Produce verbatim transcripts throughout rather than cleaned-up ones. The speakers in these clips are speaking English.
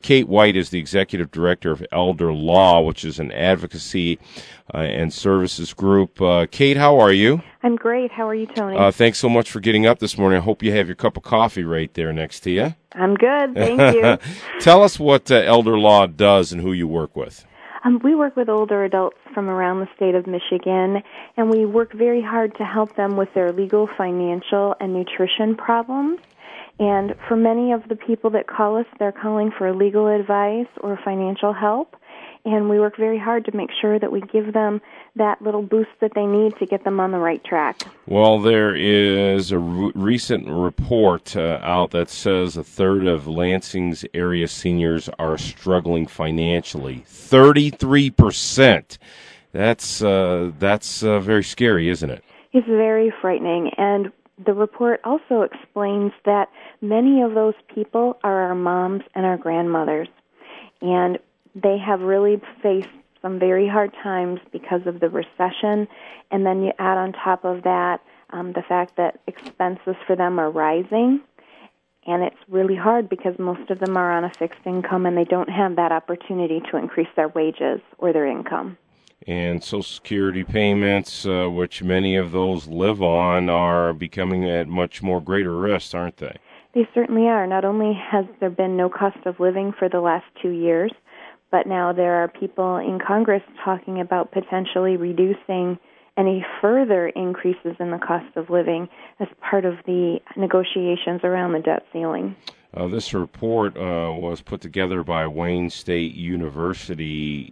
Kate White is the executive director of Elder Law, which is an advocacy uh, and services group. Uh, Kate, how are you? I'm great. How are you, Tony? Uh, thanks so much for getting up this morning. I hope you have your cup of coffee right there next to you. I'm good. Thank you. Tell us what uh, Elder Law does and who you work with. Um, we work with older adults from around the state of Michigan, and we work very hard to help them with their legal, financial, and nutrition problems. And for many of the people that call us, they're calling for legal advice or financial help. And we work very hard to make sure that we give them that little boost that they need to get them on the right track. Well, there is a re- recent report uh, out that says a third of Lansing's area seniors are struggling financially. thirty-three percent. That's uh, that's uh, very scary, isn't it? It's very frightening. And the report also explains that many of those people are our moms and our grandmothers. And they have really faced some very hard times because of the recession, and then you add on top of that um, the fact that expenses for them are rising, and it's really hard because most of them are on a fixed income and they don't have that opportunity to increase their wages or their income. And Social Security payments, uh, which many of those live on, are becoming at much more greater risk, aren't they? They certainly are. Not only has there been no cost of living for the last two years, but now there are people in Congress talking about potentially reducing any further increases in the cost of living as part of the negotiations around the debt ceiling. Uh, this report uh, was put together by Wayne State University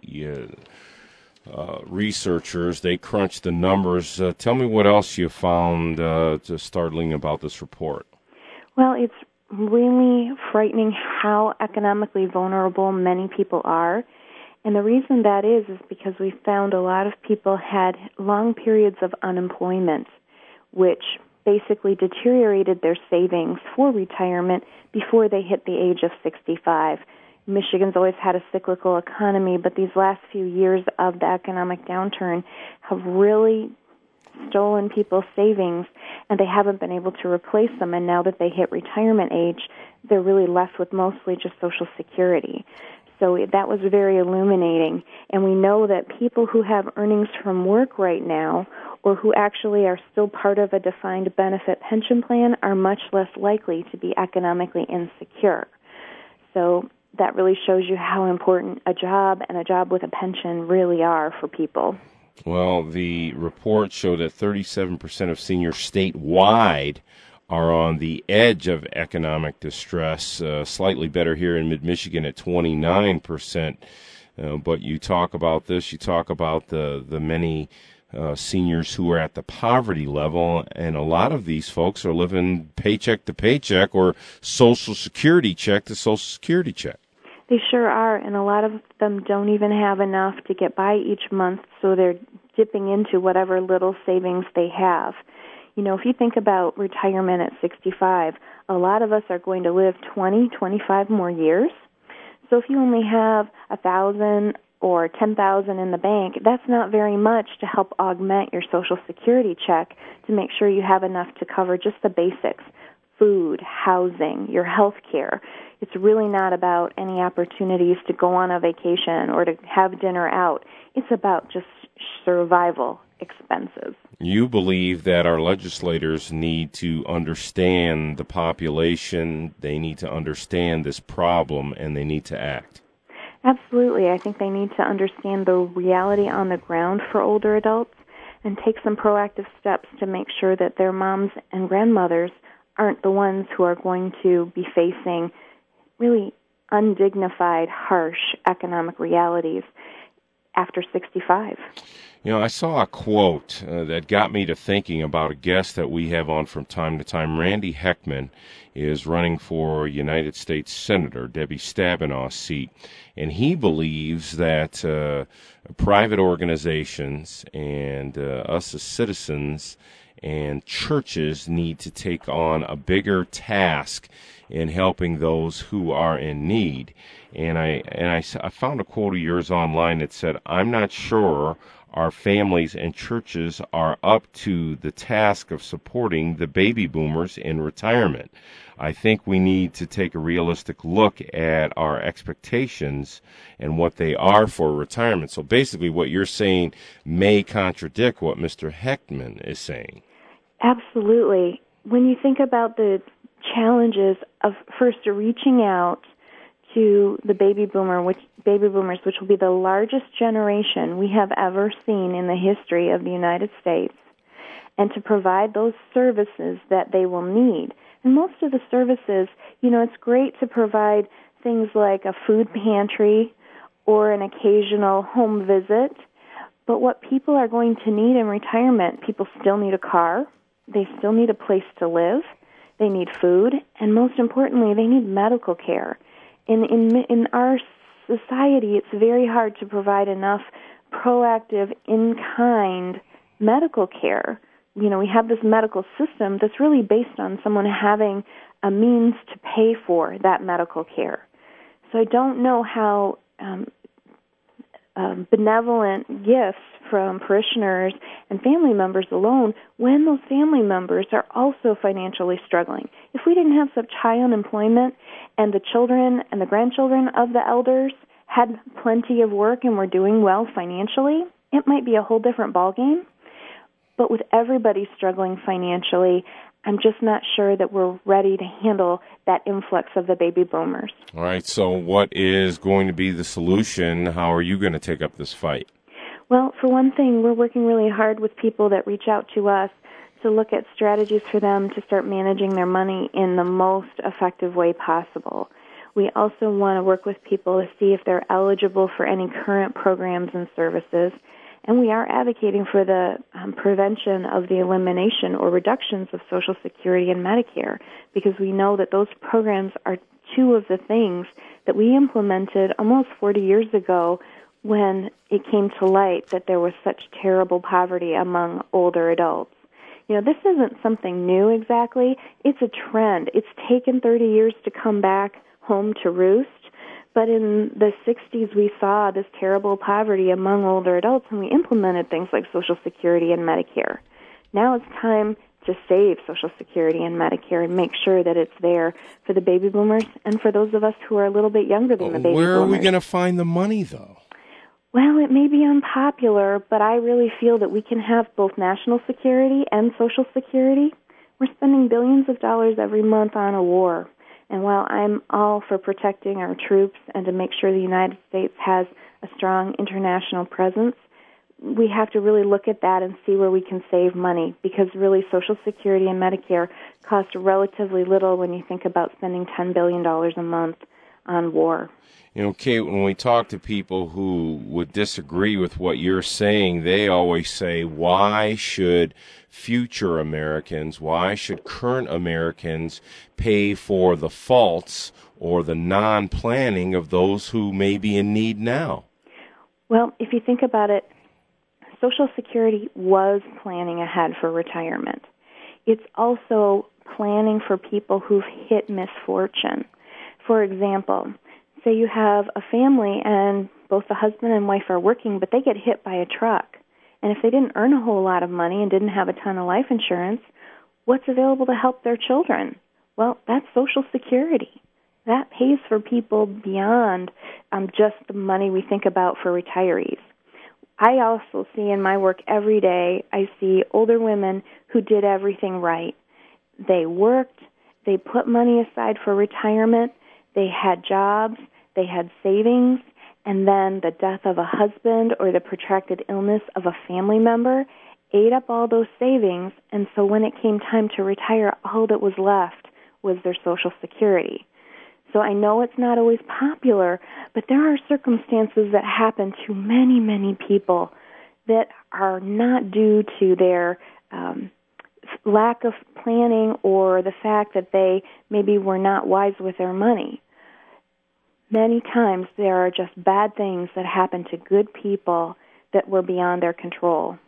uh, uh, researchers. They crunched the numbers. Uh, tell me what else you found uh, startling about this report. Well, it's really frightening how economically vulnerable many people are. And the reason that is is because we found a lot of people had long periods of unemployment, which basically deteriorated their savings for retirement before they hit the age of sixty-five. Michigan's always had a cyclical economy, but these last few years of the economic downturn have really stolen people's savings, and they haven't been able to replace them. And now that they hit retirement age, they're really left with mostly just Social Security. So that was very illuminating. And we know that people who have earnings from work right now, or who actually are still part of a defined benefit pension plan, are much less likely to be economically insecure. So that really shows you how important a job and a job with a pension really are for people. Well, the report showed that thirty-seven percent of seniors statewide are on the edge of economic distress, uh, slightly better here in mid-Michigan at twenty-nine percent. Uh, but you talk about this, you talk about the, the many uh, seniors who are at the poverty level, and a lot of these folks are living paycheck to paycheck or Social Security check to Social Security check. They sure are, and a lot of them don't even have enough to get by each month, so they're dipping into whatever little savings they have. You know, if you think about retirement at sixty-five, a lot of us are going to live twenty, twenty-five more years. So if you only have a thousand or ten thousand in the bank, that's not very much to help augment your Social Security check to make sure you have enough to cover just the basics: food, housing, your health care. It's really not about any opportunities to go on a vacation or to have dinner out. It's about just survival expenses. You believe that our legislators need to understand the population, they need to understand this problem, and they need to act. Absolutely. I think they need to understand the reality on the ground for older adults and take some proactive steps to make sure that their moms and grandmothers aren't the ones who are going to be facing really undignified, harsh economic realities after sixty-five. You know, I saw a quote uh, that got me to thinking about a guest that we have on from time to time. Randy Heckman is running for United States Senator, Debbie Stabenow's seat, and he believes that uh, private organizations and uh, us as citizens and churches need to take on a bigger task in helping those who are in need. And I and I, s- I found a quote of yours online that said, "I'm not sure our families and churches are up to the task of supporting the baby boomers in retirement. I think we need to take a realistic look at our expectations and what they are for retirement." So basically what you're saying may contradict what Mister Heckman is saying. Absolutely. When you think about the challenges of first reaching out to the baby boomer, which baby boomers, which will be the largest generation we have ever seen in the history of the United States, and to provide those services that they will need. And most of the services, you know, it's great to provide things like a food pantry or an occasional home visit, but what people are going to need in retirement, people still need a car, they still need a place to live, they need food, and most importantly, they need medical care. In, in in our society, it's very hard to provide enough proactive, in-kind medical care. You know, we have this medical system that's really based on someone having a means to pay for that medical care. So I don't know how um, um, benevolent gifts from parishioners and family members alone, when those family members are also financially struggling. If we didn't have such high unemployment and the children and the grandchildren of the elders had plenty of work and were doing well financially, it might be a whole different ballgame. But with everybody struggling financially, I'm just not sure that we're ready to handle that influx of the baby boomers. All right, so what is going to be the solution? How are you going to take up this fight? Well, for one thing, we're working really hard with people that reach out to us to look at strategies for them to start managing their money in the most effective way possible. We also want to work with people to see if they're eligible for any current programs and services. And we are advocating for the um, prevention of the elimination or reductions of Social Security and Medicare, because we know that those programs are two of the things that we implemented almost forty years ago when it came to light that there was such terrible poverty among older adults. You know, this isn't something new exactly. It's a trend. It's taken thirty years to come back home to roost. But in the sixties, we saw this terrible poverty among older adults, and we implemented things like Social Security and Medicare. Now it's time to save Social Security and Medicare and make sure that it's there for the baby boomers and for those of us who are a little bit younger than the baby Where boomers. Where are we going to find the money, though? Well, it may be unpopular, but I really feel that we can have both national security and Social Security. We're spending billions of dollars every month on a war. And while I'm all for protecting our troops and to make sure the United States has a strong international presence, we have to really look at that and see where we can save money, because really Social Security and Medicare cost relatively little when you think about spending ten billion dollars a month on war. You know, Kate, when we talk to people who would disagree with what you're saying, they always say, why should future Americans, why should current Americans pay for the faults or the non-planning of those who may be in need now? Well, if you think about it, Social Security was planning ahead for retirement. It's also planning for people who've hit misfortune. For example, say you have a family and both the husband and wife are working, but they get hit by a truck. And if they didn't earn a whole lot of money and didn't have a ton of life insurance, what's available to help their children? Well, that's Social Security. That pays for people beyond um, just the money we think about for retirees. I also see in my work every day, I see older women who did everything right. They worked, they put money aside for retirement, they had jobs, they had savings, and then the death of a husband or the protracted illness of a family member ate up all those savings, and so when it came time to retire, all that was left was their Social Security. So I know it's not always popular, but there are circumstances that happen to many, many people that are not due to their um, lack of planning or the fact that they maybe were not wise with their money. Many times there are just bad things that happen to good people that were beyond their control.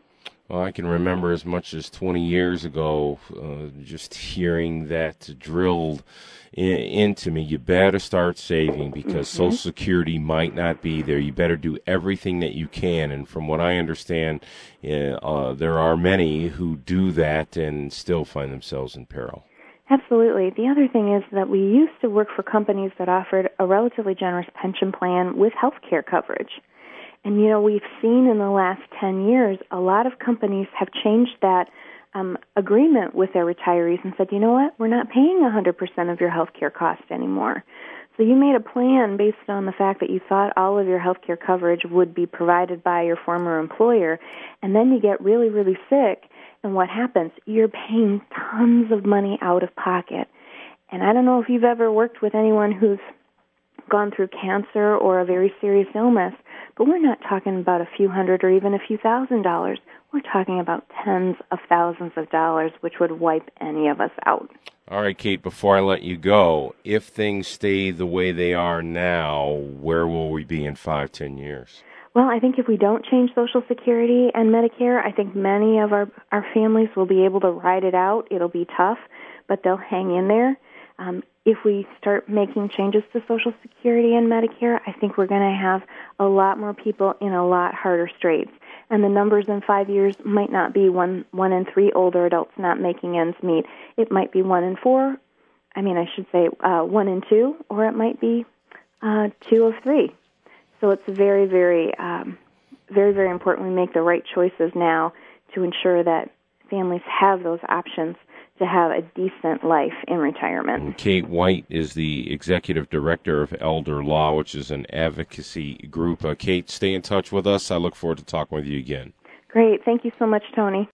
Well, I can remember as much as twenty years ago uh, just hearing that drilled in, into me. You better start saving because Mm-hmm. Social Security might not be there. You better do everything that you can. And from what I understand, uh, uh, there are many who do that and still find themselves in peril. Absolutely. The other thing is that we used to work for companies that offered a relatively generous pension plan with health care coverage. And, you know, we've seen in the last ten years, a lot of companies have changed that um, agreement with their retirees and said, you know what, we're not paying one hundred percent of your health care cost anymore. So you made a plan based on the fact that you thought all of your health care coverage would be provided by your former employer, and then you get really, really sick, and what happens? You're paying tons of money out of pocket. And I don't know if you've ever worked with anyone who's gone through cancer or a very serious illness, but we're not talking about a few hundred or even a few thousand dollars. We're talking about tens of thousands of dollars, which would wipe any of us out. All right, Kate, before I let you go, if things stay the way they are now, where will we be in five, ten years? Well, I think if we don't change Social Security and Medicare, I think many of our, our families will be able to ride it out. It'll be tough, but they'll hang in there. Um, if we start making changes to Social Security and Medicare, I think we're going to have a lot more people in a lot harder straits. And the numbers in five years might not be one, one in three older adults not making ends meet. It might be one in four. I mean, I should say uh, one in two, or it might be uh, two of three. So it's very, very, um, very, very important we make the right choices now to ensure that families have those options to have a decent life in retirement. And Kate White is the executive director of Elder Law, which is an advocacy group. Uh, Kate, stay in touch with us. I look forward to talking with you again. Great. Thank you so much, Tony.